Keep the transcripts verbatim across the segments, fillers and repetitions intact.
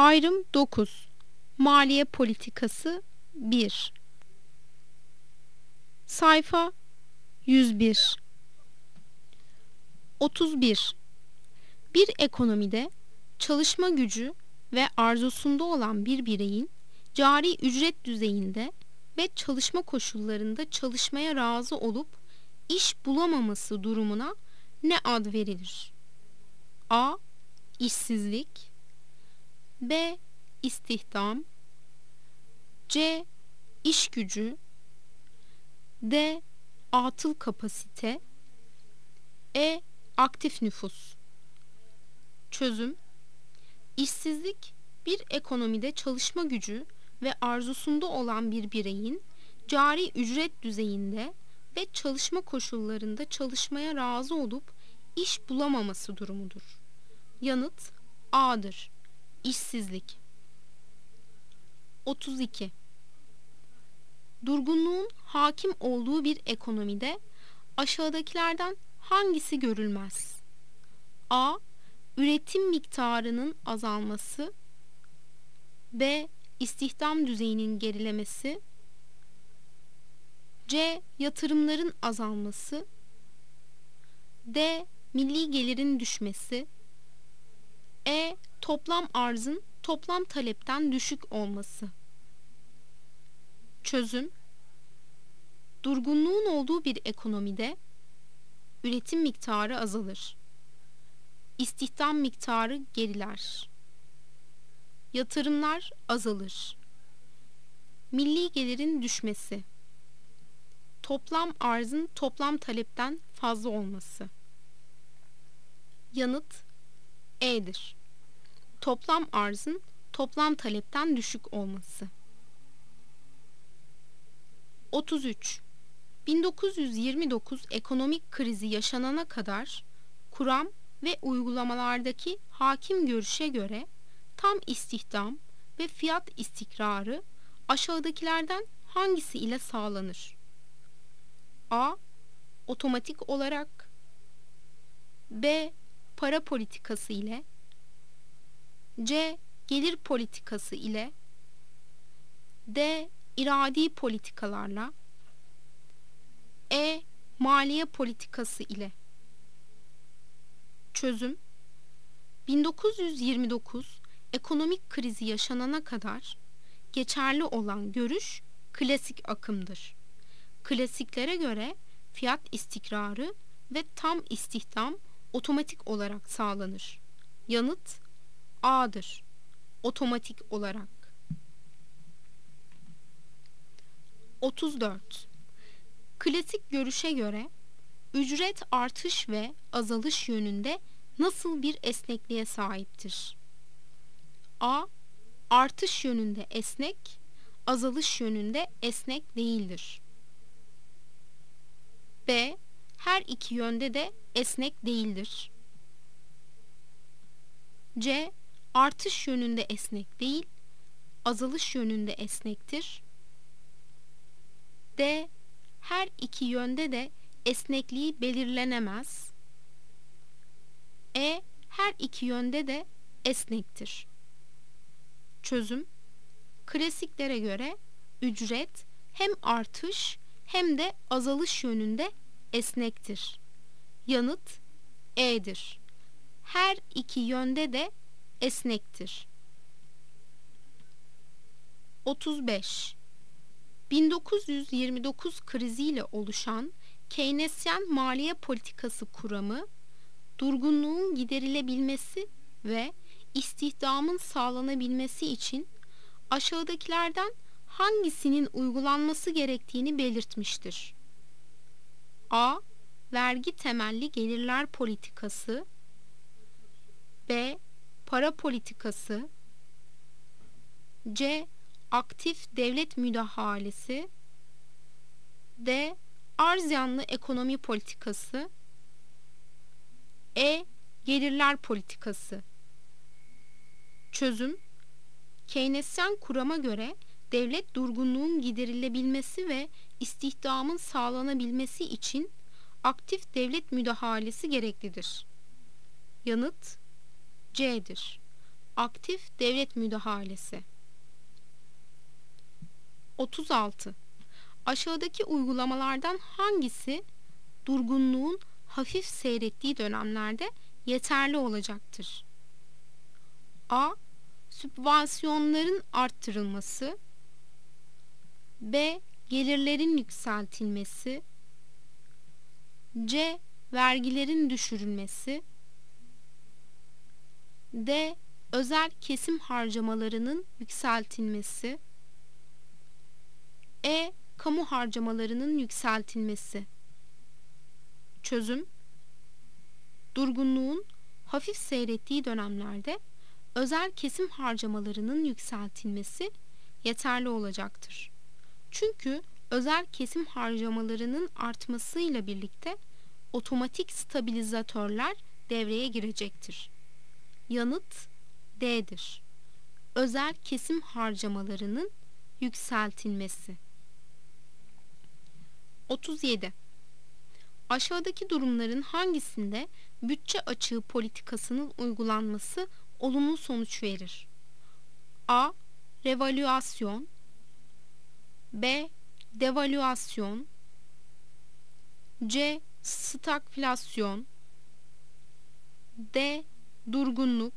Ayrım dokuz. Maliye politikası bir. Sayfa yüz bir. otuz bir. Bir ekonomide çalışma gücü ve arzusunda olan bir bireyin cari ücret düzeyinde ve çalışma koşullarında çalışmaya razı olup iş bulamaması durumuna ne ad verilir? A. İşsizlik, B. İstihdam, C. İş gücü, D. Atıl kapasite, E. Aktif nüfus. Çözüm: İşsizlik, bir ekonomide çalışma gücü ve arzusunda olan bir bireyin cari ücret düzeyinde ve çalışma koşullarında çalışmaya razı olup iş bulamaması durumudur. Yanıt A'dır. İşsizlik. otuz iki. Durgunluğun hakim olduğu bir ekonomide aşağıdakilerden hangisi görülmez? A. Üretim miktarının azalması, B. İstihdam düzeyinin gerilemesi, C. Yatırımların azalması, D. Milli gelirin düşmesi, E. Toplam arzın toplam talepten düşük olması. Çözüm: Durgunluğun olduğu bir ekonomide üretim miktarı azalır. İstihdam miktarı geriler. Yatırımlar azalır. Milli gelirin düşmesi. Toplam arzın toplam talepten fazla olması. Yanıt E'dir. Toplam arzın toplam talepten düşük olması. otuz üç. bin dokuz yüz yirmi dokuz ekonomik krizi yaşanana kadar kuram ve uygulamalardaki hakim görüşe göre tam istihdam ve fiyat istikrarı aşağıdakilerden hangisi ile sağlanır? A. Otomatik olarak, B. Para politikası ile, C. Gelir politikası ile, D. İradi politikalarla, E. Maliye politikası ile. Çözüm: bin dokuz yüz yirmi dokuz ekonomik krizi yaşanana kadar geçerli olan görüş klasik akımdır. Klasiklere göre fiyat istikrarı ve tam istihdam otomatik olarak sağlanır. Yanıt A'dır. Otomatik olarak. otuz dört. Klasik görüşe göre ücret artış ve azalış yönünde nasıl bir esnekliğe sahiptir? A. Artış yönünde esnek, azalış yönünde esnek değildir. B. Her iki yönde de esnek değildir. C. Artış yönünde esnek değil, azalış yönünde esnektir. D. Her iki yönde de esnekliği belirlenemez. E. Her iki yönde de esnektir. Çözüm: Klasiklere göre ücret hem artış hem de azalış yönünde esnektir. Yanıt E'dir. Her iki yönde de esnektir. otuz beş. bin dokuz yüz yirmi dokuz kriziyle oluşan Keynesyen maliye politikası kuramı, durgunluğun giderilebilmesi ve istihdamın sağlanabilmesi için aşağıdakilerden hangisinin uygulanması gerektiğini belirtmiştir. A. Vergi temelli gelirler politikası, B. Para politikası, C. Aktif devlet müdahalesi, D. Arz yanlı ekonomi politikası, E. Gelirler politikası. Çözüm: Keynesyen kurama göre devlet durgunluğun giderilebilmesi ve istihdamın sağlanabilmesi için aktif devlet müdahalesi gereklidir. Yanıt C'dir. Aktif devlet müdahalesi. otuz altı. Aşağıdaki uygulamalardan hangisi durgunluğun hafif seyrettiği dönemlerde yeterli olacaktır? A. Sübvansiyonların arttırılması. B. Gelirlerin yükseltilmesi. C. Vergilerin düşürülmesi. D. Özel kesim harcamalarının yükseltilmesi. E. Kamu harcamalarının yükseltilmesi. Çözüm: durgunluğun hafif seyrettiği dönemlerde özel kesim harcamalarının yükseltilmesi yeterli olacaktır. Çünkü özel kesim harcamalarının artmasıyla birlikte otomatik stabilizatörler devreye girecektir. Yanıt D'dir. Özel kesim harcamalarının yükseltilmesi. otuz yedi. Aşağıdaki durumların hangisinde bütçe açığı politikasının uygulanması olumlu sonuç verir? A. Revalüasyon. B. Devalüasyon. C. Stagflasyon. D. Durgunluk.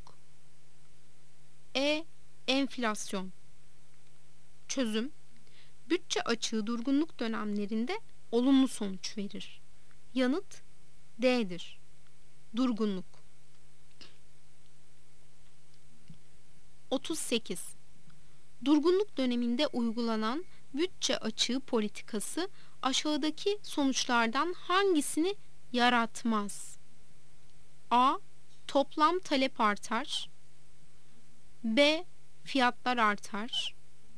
E. Enflasyon. Çözüm: bütçe açığı durgunluk dönemlerinde olumlu sonuç verir. Yanıt D'dir. Durgunluk. otuz sekiz. Durgunluk döneminde uygulanan bütçe açığı politikası aşağıdaki sonuçlardan hangisini yaratmaz? A. Toplam talep artar. B. Fiyatlar artar.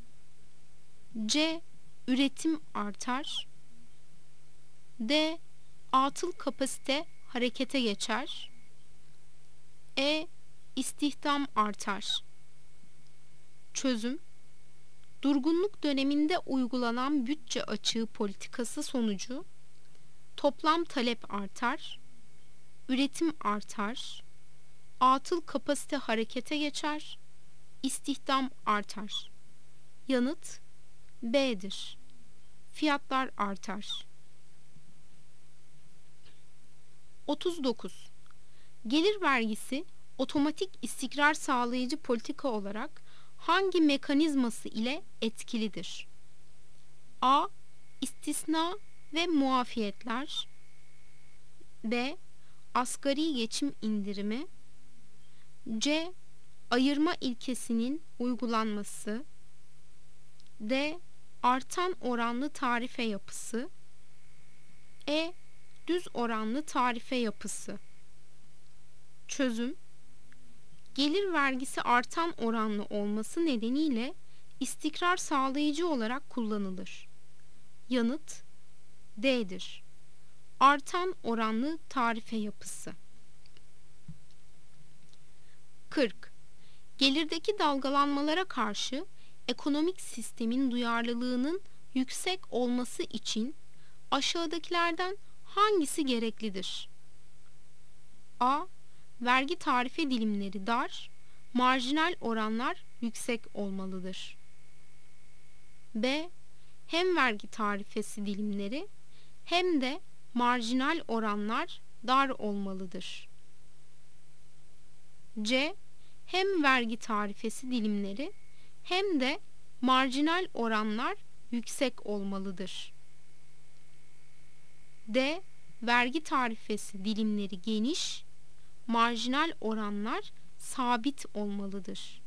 C. Üretim artar. D. Atıl kapasite harekete geçer. E. İstihdam artar. Çözüm: durgunluk döneminde uygulanan bütçe açığı politikası sonucu toplam talep artar, üretim artar, atıl kapasite harekete geçer, istihdam artar. Yanıt B'dir. Fiyatlar artar. otuz dokuz. Gelir vergisi otomatik istikrar sağlayıcı politika olarak hangi mekanizması ile etkilidir? A. İstisna ve muafiyetler. B. Asgari geçim indirimi. C. Ayırma ilkesinin uygulanması. D. Artan oranlı tarife yapısı. E. Düz oranlı tarife yapısı. Çözüm: gelir vergisi artan oranlı olması nedeniyle istikrar sağlayıcı olarak kullanılır. Yanıt D'dir. Artan oranlı tarife yapısı. kırk. Gelirdeki dalgalanmalara karşı ekonomik sistemin duyarlılığının yüksek olması için aşağıdakilerden hangisi gereklidir? A. Vergi tarife dilimleri dar, marjinal oranlar yüksek olmalıdır. B. Hem vergi tarifesi dilimleri hem de marjinal oranlar dar olmalıdır. C. Hem vergi tarifesi dilimleri hem de marjinal oranlar yüksek olmalıdır. D. Vergi tarifesi dilimleri geniş, marjinal oranlar sabit olmalıdır.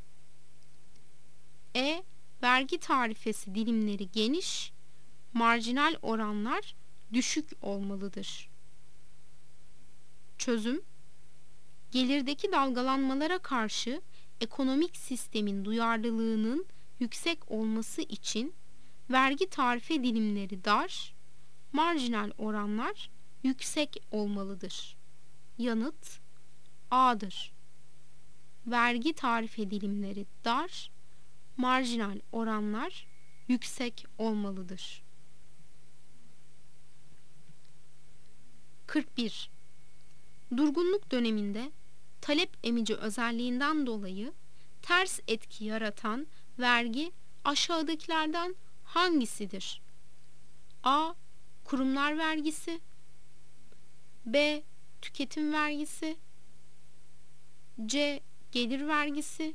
E. Vergi tarifesi dilimleri geniş, marjinal oranlar düşük olmalıdır. Çözüm: gelirdeki dalgalanmalara karşı ekonomik sistemin duyarlılığının yüksek olması için vergi tarife dilimleri dar, marjinal oranlar yüksek olmalıdır. Yanıt A'dır. Vergi tarife dilimleri dar, marjinal oranlar yüksek olmalıdır. kırk bir. Durgunluk döneminde talep emici özelliğinden dolayı ters etki yaratan vergi aşağıdakilerden hangisidir? A. Kurumlar vergisi, B. Tüketim vergisi, C. Gelir vergisi,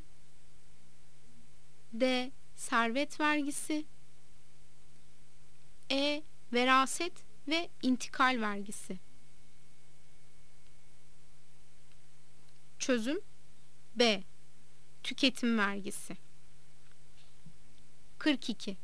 D. Servet vergisi, E. Veraset ve intikal vergisi. Çözüm: B. Tüketim vergisi. kırk iki.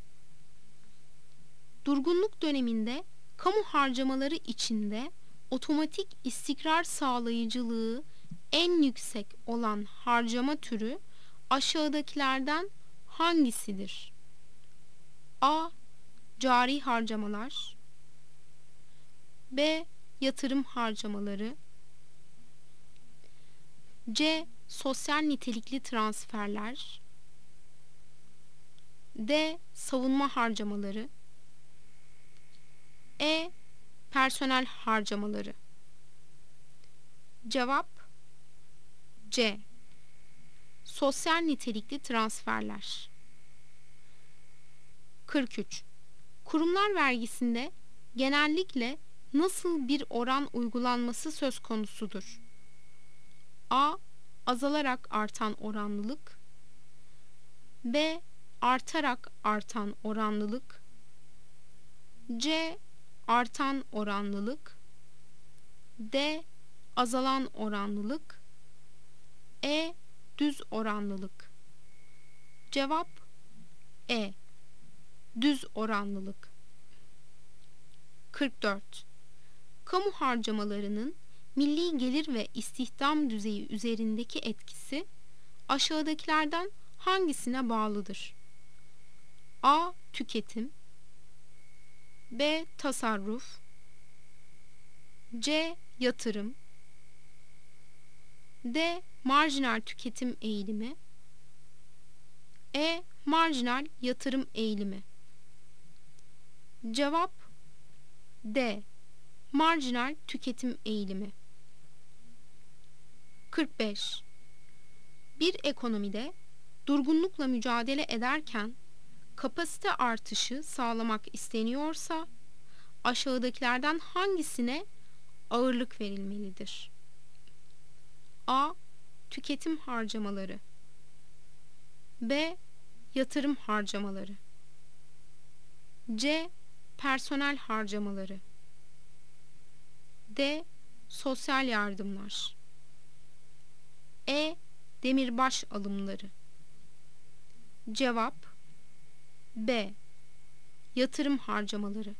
Durgunluk döneminde kamu harcamaları içinde otomatik istikrar sağlayıcılığı en yüksek olan harcama türü aşağıdakilerden hangisidir? A. Cari harcamalar, B. Yatırım harcamaları, C. Sosyal nitelikli transferler, D. Savunma harcamaları, E. Personel harcamaları. Cevap C. Sosyal nitelikli transferler. kırk üç. Kurumlar vergisinde genellikle nasıl bir oran uygulanması söz konusudur? A. Azalarak artan oranlılık, B. Artarak artan oranlılık, C. Artan oranlılık, D. Azalan oranlılık, E. Düz oranlılık. Cevap E. Düz oranlılık. kırk dört. Kamu harcamalarının milli gelir ve istihdam düzeyi üzerindeki etkisi aşağıdakilerden hangisine bağlıdır? A. Tüketim, B. Tasarruf, C. Yatırım, D. Marjinal tüketim eğilimi, E. Marjinal yatırım eğilimi. Cevap D. Marjinal tüketim eğilimi. kırk beş. Bir ekonomide durgunlukla mücadele ederken kapasite artışı sağlamak isteniyorsa aşağıdakilerden hangisine ağırlık verilmelidir? A. Tüketim harcamaları, B. Yatırım harcamaları, C. Personel harcamaları, D. Sosyal yardımlar, E. Demirbaş alımları. Cevap B. Yatırım harcamaları.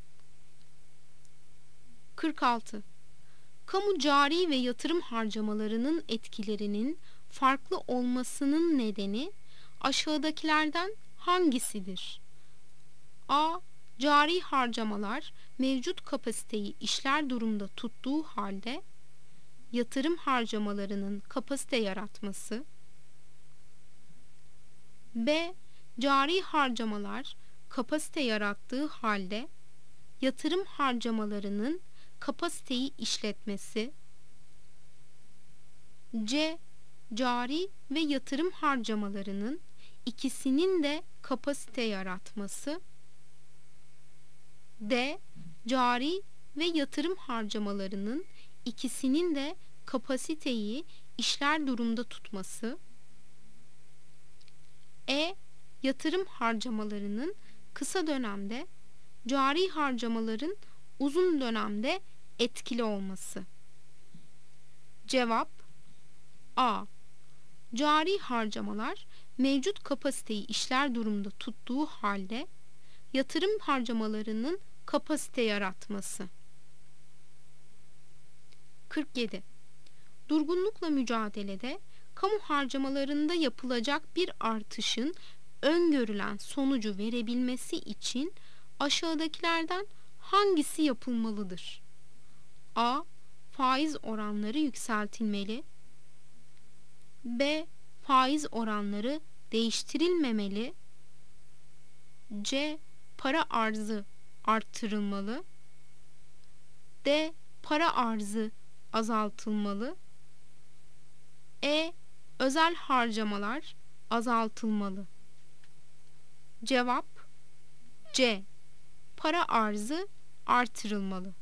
kırk altı. Kamu cari ve yatırım harcamalarının etkilerinin farklı olmasının nedeni aşağıdakilerden hangisidir? A. Cari harcamalar mevcut kapasiteyi işler durumda tuttuğu halde yatırım harcamalarının kapasite yaratması, B. Cari harcamalar kapasite yarattığı halde yatırım harcamalarının kapasiteyi işletmesi, C. Cari ve yatırım harcamalarının ikisinin de kapasite yaratması, D. Cari ve yatırım harcamalarının ikisinin de kapasiteyi işler durumda tutması, E. Yatırım harcamalarının kısa dönemde, cari harcamaların uzun dönemde etkili olması. Cevap A. Cari harcamalar mevcut kapasiteyi işler durumda tuttuğu halde yatırım harcamalarının kapasite yaratması. kırk yedi. Durgunlukla mücadelede kamu harcamalarında yapılacak bir artışın öngörülen sonucu verebilmesi için aşağıdakilerden hangisi yapılmalıdır? A. Faiz oranları yükseltilmeli, B. Faiz oranları değiştirilmemeli, C. Para arzı arttırılmalı, D. Para arzı azaltılmalı, E. Özel harcamalar azaltılmalı. Cevap C. Para arzı artırılmalı.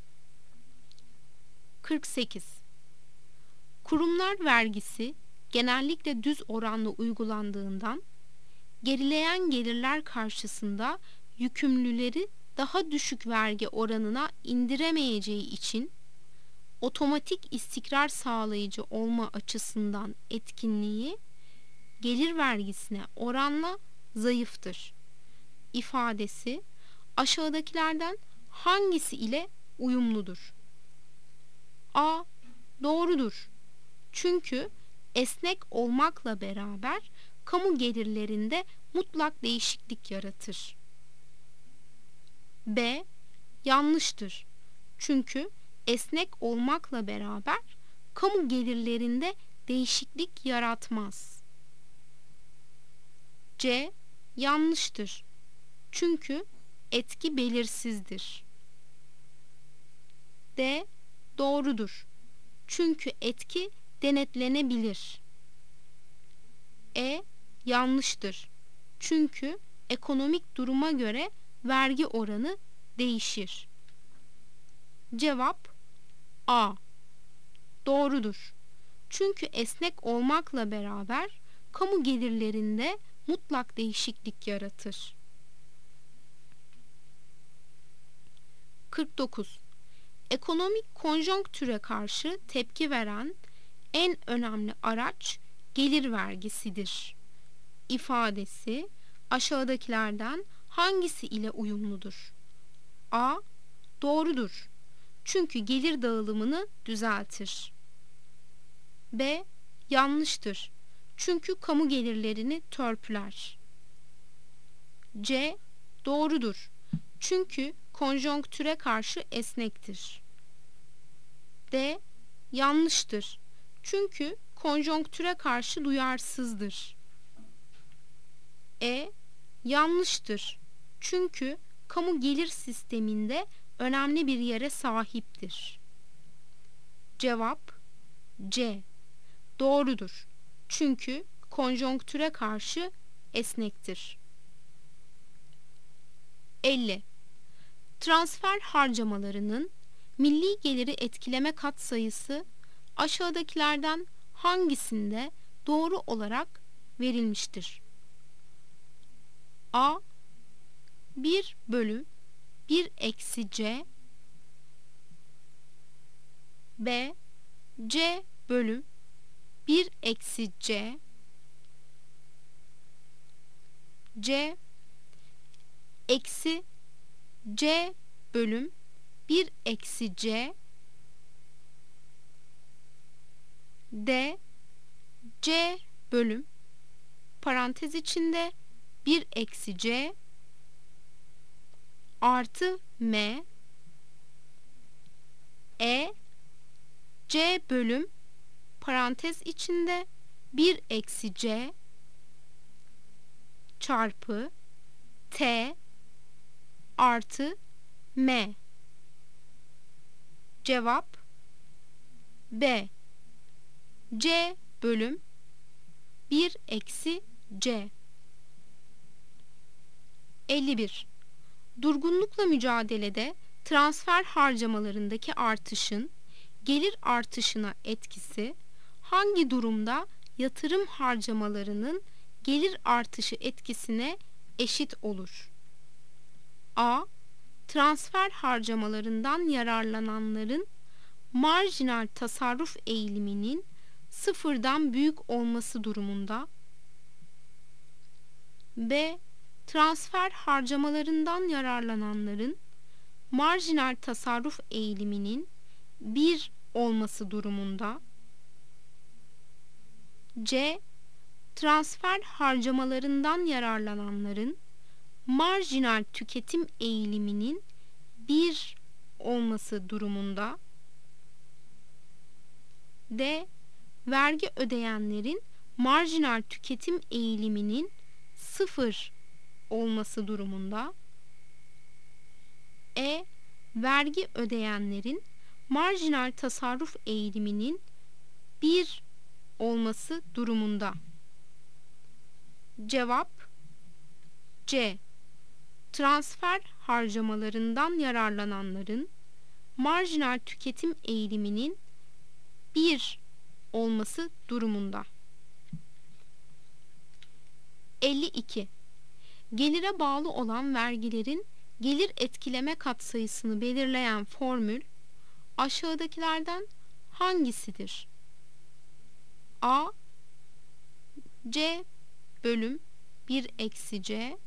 kırk sekiz. Kurumlar vergisi genellikle düz oranlı uygulandığından gerileyen gelirler karşısında yükümlüleri daha düşük vergi oranına indiremeyeceği için otomatik istikrar sağlayıcı olma açısından etkinliği gelir vergisine oranla zayıftır ifadesi aşağıdakilerden hangisi ile uyumludur? A. Doğrudur. Çünkü esnek olmakla beraber kamu gelirlerinde mutlak değişiklik yaratır. B. Yanlıştır. Çünkü esnek olmakla beraber kamu gelirlerinde değişiklik yaratmaz. C. Yanlıştır. Çünkü etki belirsizdir. D. Doğrudur. Çünkü etki denetlenebilir. E. Yanlıştır. Çünkü ekonomik duruma göre vergi oranı değişir. Cevap A. Doğrudur. Çünkü esnek olmakla beraber kamu gelirlerinde mutlak değişiklik yaratır. kırk dokuz. Ekonomik konjonktüre karşı tepki veren en önemli araç gelir vergisidir ifadesi aşağıdakilerden hangisi ile uyumludur? A. Doğrudur. Çünkü gelir dağılımını düzeltir. B. Yanlıştır. Çünkü kamu gelirlerini törpüler. C. Doğrudur. Çünkü konjonktüre karşı esnektir. D. Yanlıştır. Çünkü konjonktüre karşı duyarsızdır. E. Yanlıştır. Çünkü kamu gelir sisteminde önemli bir yere sahiptir. Cevap C. Doğrudur. Çünkü konjonktüre karşı esnektir. elli. Transfer harcamalarının milli geliri etkileme katsayısı aşağıdakilerden hangisinde doğru olarak verilmiştir? A. bir bölü bir eksi C. B. C bölü bir eksi C. C. Eksi C bölüm bir eksi C. D. C bölüm parantez içinde bir eksi C artı M. E. C bölüm parantez içinde bir eksi C çarpı T artı M. Cevap B. C bölüm bir eksi C. elli bir. Durgunlukla mücadelede transfer harcamalarındaki artışın gelir artışına etkisi hangi durumda yatırım harcamalarının gelir artışı etkisine eşit olur? A. Transfer harcamalarından yararlananların marjinal tasarruf eğiliminin sıfırdan büyük olması durumunda. B. Transfer harcamalarından yararlananların marjinal tasarruf eğiliminin bir olması durumunda. C. Transfer harcamalarından yararlananların marjinal tüketim eğiliminin bir olması durumunda. D. Vergi ödeyenlerin marjinal tüketim eğiliminin sıfır olması durumunda. E. Vergi ödeyenlerin marjinal tasarruf eğiliminin bir olması durumunda. Cevap C. Transfer harcamalarından yararlananların marjinal tüketim eğiliminin bir olması durumunda. elli iki. Gelire bağlı olan vergilerin gelir etkileme katsayısını belirleyen formül aşağıdakilerden hangisidir? A. C bölüm bir eksi C.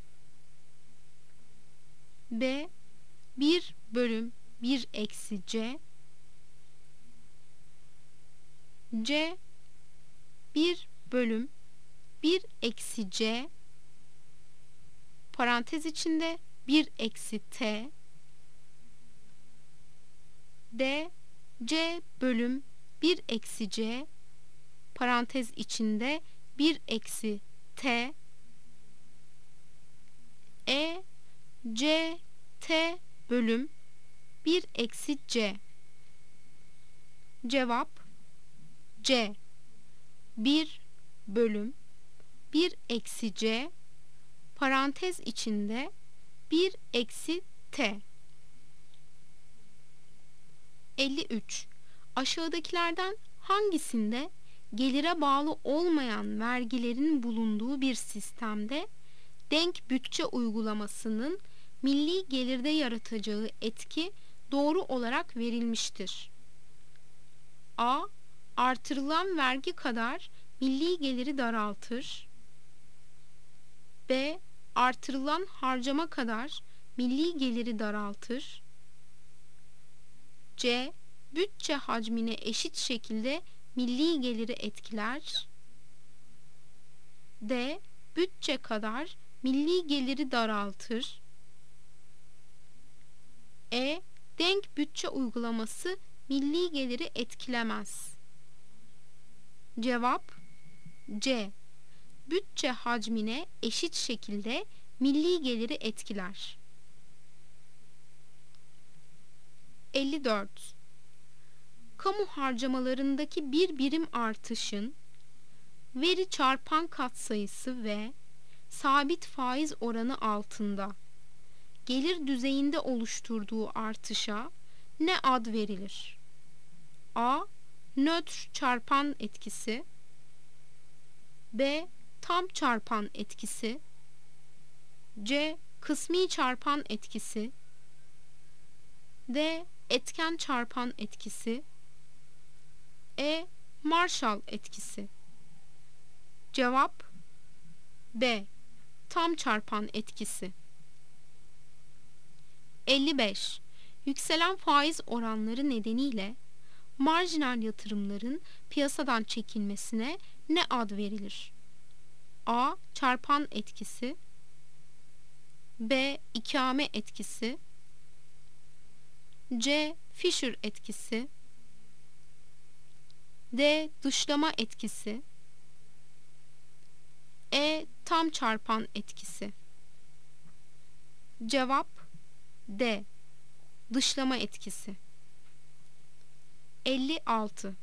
B. bir bölüm bir eksi C. C. bir bölüm bir eksi C parantez içinde bir eksi T. D. C bölüm bir eksi C parantez içinde bir eksi T. E. C T bölüm bir eksi C. Cevap C. bir bölüm bir eksi C parantez içinde bir eksi T. elli üç. Aşağıdakilerden hangisinde gelire bağlı olmayan vergilerin bulunduğu bir sistemde denk bütçe uygulamasının milli gelirde yaratacağı etki doğru olarak verilmiştir? A. Artırılan vergi kadar milli geliri daraltır. B. Artırılan harcama kadar milli geliri daraltır. C. Bütçe hacmine eşit şekilde milli geliri etkiler. D. Bütçe kadar milli geliri daraltır. E. Denk bütçe uygulaması milli geliri etkilemez. Cevap C. Bütçe hacmine eşit şekilde milli geliri etkiler. elli dört. Kamu harcamalarındaki bir birim artışın veri çarpan katsayısı ve sabit faiz oranı altında gelir düzeyinde oluşturduğu artışa ne ad verilir? A. Nötr çarpan etkisi. B. Tam çarpan etkisi. C. Kısmi çarpan etkisi. D. Etken çarpan etkisi. E. Marshall etkisi. Cevap B. Tam çarpan etkisi. elli beş. Yükselen faiz oranları nedeniyle marjinal yatırımların piyasadan çekilmesine ne ad verilir? A. Çarpan etkisi. B. İkame etkisi. C. Fisher etkisi. D. Dışlama etkisi. E. Tam çarpan etkisi. Cevap D. Dışlama etkisi. elli altı.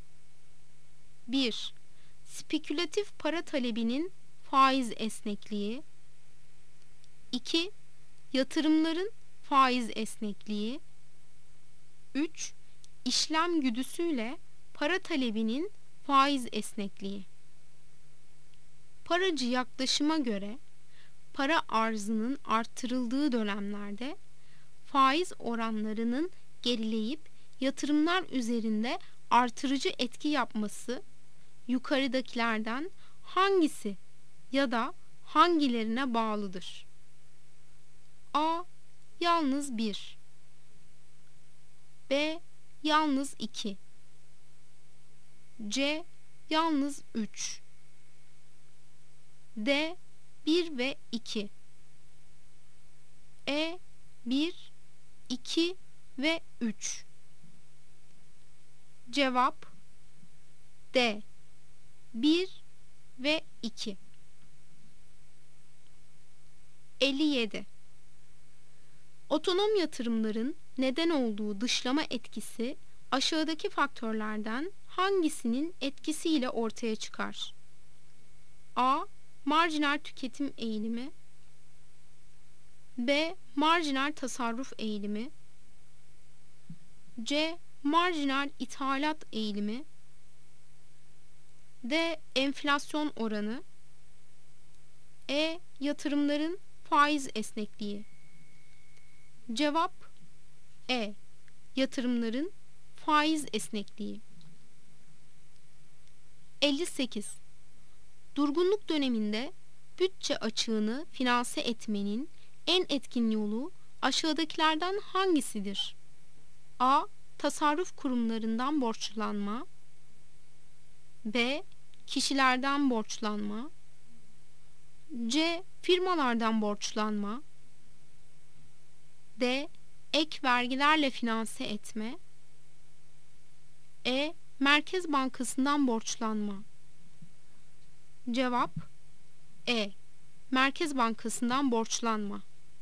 bir. Spekülatif para talebinin faiz esnekliği. iki. Yatırımların faiz esnekliği. üç. İşlem güdüsüyle para talebinin faiz esnekliği. Paracı yaklaşıma göre para arzının artırıldığı dönemlerde faiz oranlarının gerileyip yatırımlar üzerinde artırıcı etki yapması yukarıdakilerden hangisi ya da hangilerine bağlıdır? A. Yalnız bir. B. Yalnız iki. C. Yalnız üç. D. bir ve iki. E. bir, iki ve üç. Cevap D. bir ve iki. elli yedi. Otonom yatırımların neden olduğu dışlama etkisi aşağıdaki faktörlerden hangisinin etkisiyle ortaya çıkar? A. Marjinal tüketim eğilimi. B. Marjinal tasarruf eğilimi. C. Marjinal ithalat eğilimi. D. Enflasyon oranı. E. Yatırımların faiz esnekliği. Cevap E. Yatırımların faiz esnekliği. elli sekiz. Durgunluk döneminde bütçe açığını finanse etmenin en etkin yolu aşağıdakilerden hangisidir? A. Tasarruf kurumlarından borçlanma. B. Kişilerden borçlanma. C. Firmalardan borçlanma. D. Ek vergilerle finanse etme. E. Merkez Bankası'ndan borçlanma. Cevap E. Merkez Bankası'ndan borçlanma.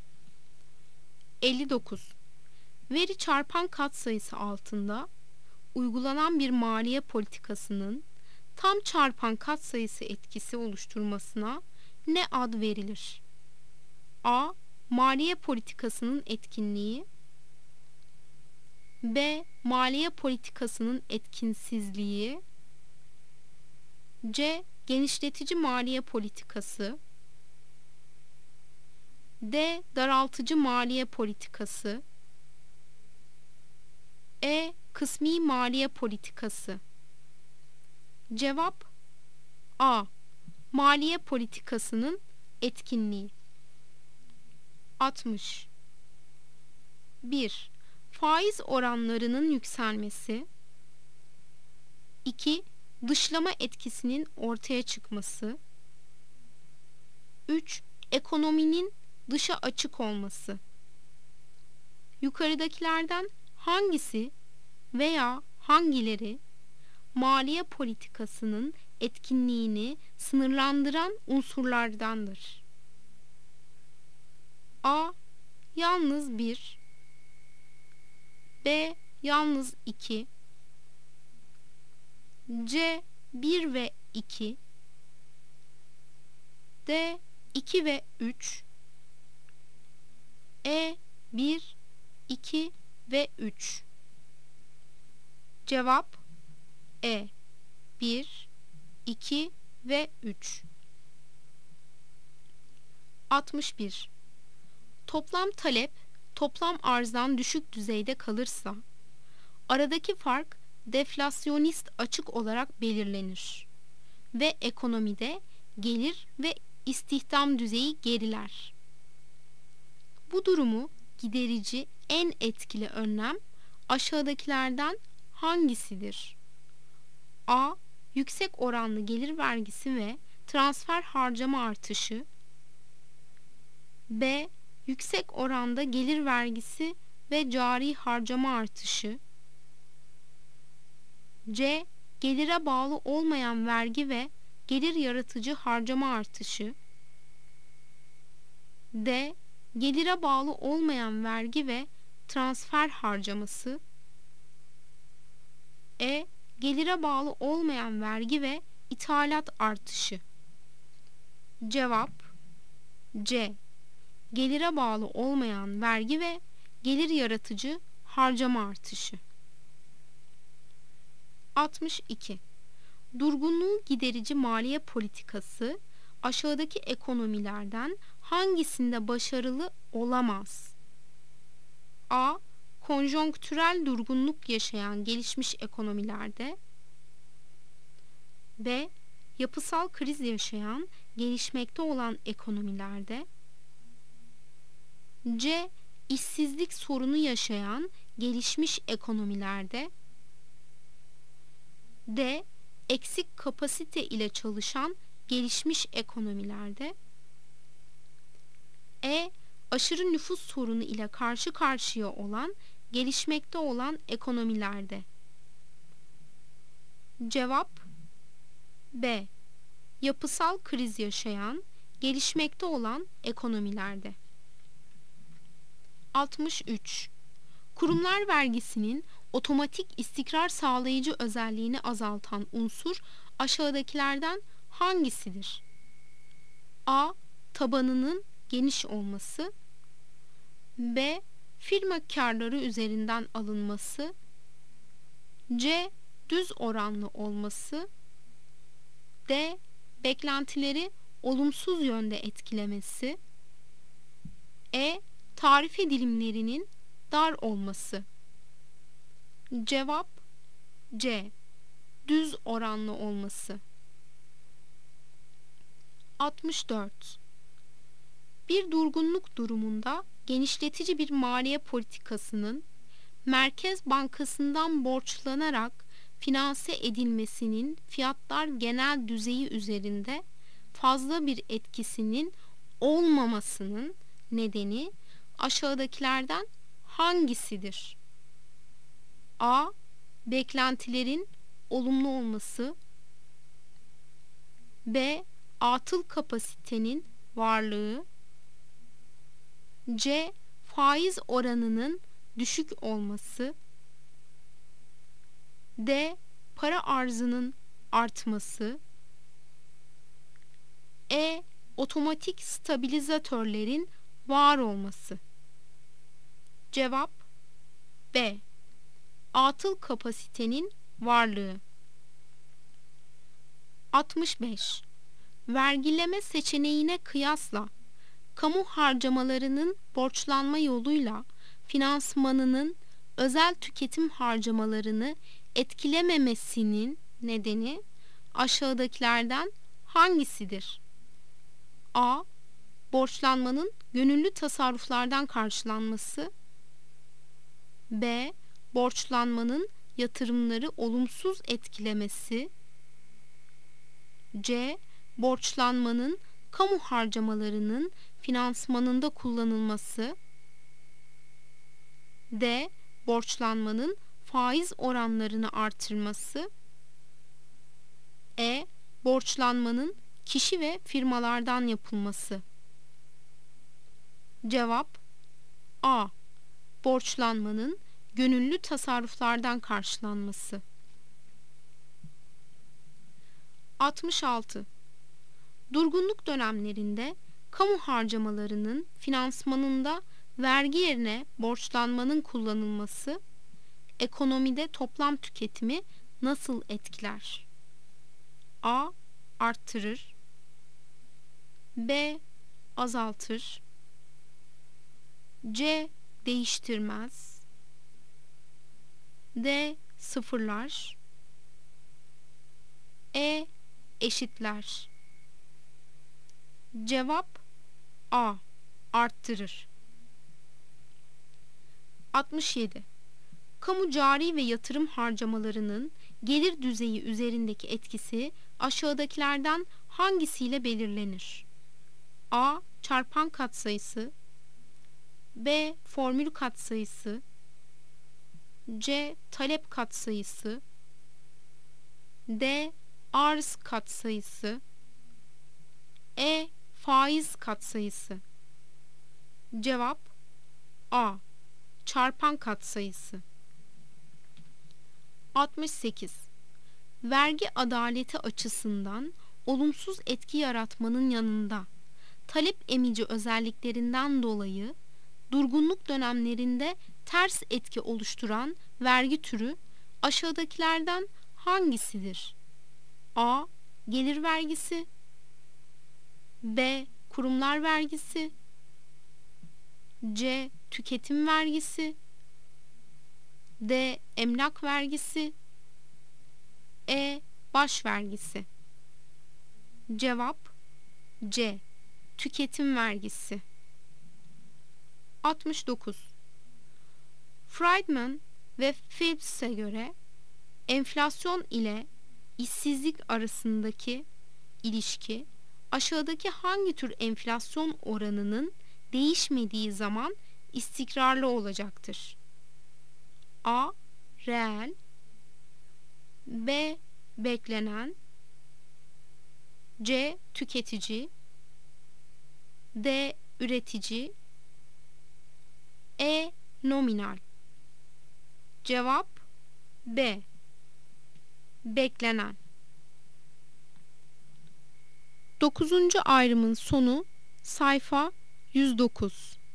elli dokuz. Veri çarpan katsayısı altında uygulanan bir maliye politikasının tam çarpan katsayısı etkisi oluşturmasına ne ad verilir? A. Maliye politikasının etkinliği. B. Maliye politikasının etkinsizliği. C. Genişletici maliye politikası. D. Daraltıcı maliye politikası. E. Kısmi maliye politikası. Cevap A. Maliye politikasının etkinliği. altmış. bir. Faiz oranlarının yükselmesi. iki. Dışlama etkisinin ortaya çıkması. üç. Ekonominin dışa açık olması. Yukarıdakilerden hangisi veya hangileri maliye politikasının etkinliğini sınırlandıran unsurlardandır? A. Yalnız bir. B. Yalnız iki. C. bir ve iki. D. iki ve üç. E. bir, iki ve üç. Cevap E. bir, iki ve üç. altmış bir. Toplam talep toplam arzdan düşük düzeyde kalırsa aradaki fark deflasyonist açık olarak belirlenir ve ekonomide gelir ve istihdam düzeyi geriler. Bu durumu giderici en etkili önlem aşağıdakilerden hangisidir? A. Yüksek oranlı gelir vergisi ve transfer harcama artışı. B. Yüksek oranda gelir vergisi ve cari harcama artışı. C. Gelire bağlı olmayan vergi ve gelir yaratıcı harcama artışı. D. Gelire bağlı olmayan vergi ve transfer harcaması. E. Gelire bağlı olmayan vergi ve ithalat artışı. Cevap C. Gelire bağlı olmayan vergi ve gelir yaratıcı harcama artışı. altmış iki. Durgunluğu giderici maliye politikası aşağıdaki ekonomilerden hangisinde başarılı olamaz? A. Konjonktürel durgunluk yaşayan gelişmiş ekonomilerde. B. Yapısal kriz yaşayan gelişmekte olan ekonomilerde. C. İşsizlik sorunu yaşayan gelişmiş ekonomilerde. D. Eksik kapasite ile çalışan gelişmiş ekonomilerde. E. Aşırı nüfus sorunu ile karşı karşıya olan gelişmekte olan ekonomilerde. Cevap B. Yapısal kriz yaşayan gelişmekte olan ekonomilerde. altmış üç. Kurumlar vergisinin otomatik istikrar sağlayıcı özelliğini azaltan unsur aşağıdakilerden hangisidir? A. Tabanının geniş olması. B. Firma kârları üzerinden alınması. C. Düz oranlı olması. D. Beklentileri olumsuz yönde etkilemesi. E. Tarife dilimlerinin dar olması. Cevap C. Düz oranlı olması. altmış dört. Bir durgunluk durumunda genişletici bir maliye politikasının Merkez Bankası'ndan borçlanarak finanse edilmesinin fiyatlar genel düzeyi üzerinde fazla bir etkisinin olmamasının nedeni aşağıdakilerden hangisidir? A. Beklentilerin olumlu olması. B. Atıl kapasitenin varlığı. C. Faiz oranının düşük olması. D. Para arzının artması. E. Otomatik stabilizatörlerin var olması. Cevap B. Atıl kapasitenin varlığı. altmış beş. Vergileme seçeneğine kıyasla kamu harcamalarının borçlanma yoluyla finansmanının özel tüketim harcamalarını etkilememesinin nedeni aşağıdakilerden hangisidir? A. Borçlanmanın gönüllü tasarruflardan karşılanması. B. Borçlanmanın yatırımları olumsuz etkilemesi. C. Borçlanmanın kamu harcamalarının finansmanında kullanılması. D. Borçlanmanın faiz oranlarını artırması. E. Borçlanmanın kişi ve firmalardan yapılması. Cevap A. Borçlanmanın gönüllü tasarruflardan karşılanması. altmış altı. Durgunluk dönemlerinde kamu harcamalarının finansmanında vergi yerine borçlanmanın kullanılması ekonomide toplam tüketimi nasıl etkiler? A. Arttırır. B. Azaltır. C. Değiştirmez. D. Sıfırlar. E. Eşitler. Cevap A. Arttırır. altmış yedi. Kamu cari ve yatırım harcamalarının gelir düzeyi üzerindeki etkisi aşağıdakilerden hangisiyle belirlenir? A. Çarpan katsayısı. B. Formül katsayısı. C. Talep katsayısı. D. Arz katsayısı. E. Faiz katsayısı. Cevap A. Çarpan katsayısı. altmış sekiz. Vergi adaleti açısından olumsuz etki yaratmanın yanında talep emici özelliklerinden dolayı durgunluk dönemlerinde ters etki oluşturan vergi türü aşağıdakilerden hangisidir? A. Gelir vergisi. B. Kurumlar vergisi. C. Tüketim vergisi. D. Emlak vergisi. E. Baş vergisi. Cevap C. Tüketim vergisi. altmış dokuz. Friedman ve Phillips'e göre enflasyon ile işsizlik arasındaki ilişki aşağıdaki hangi tür enflasyon oranının değişmediği zaman istikrarlı olacaktır? A. Reel. B. Beklenen. C. Tüketici. D. Üretici. E. Nominal. Cevap B. Beklenen. Dokuzuncu ayrımın sonu sayfa yüz dokuz.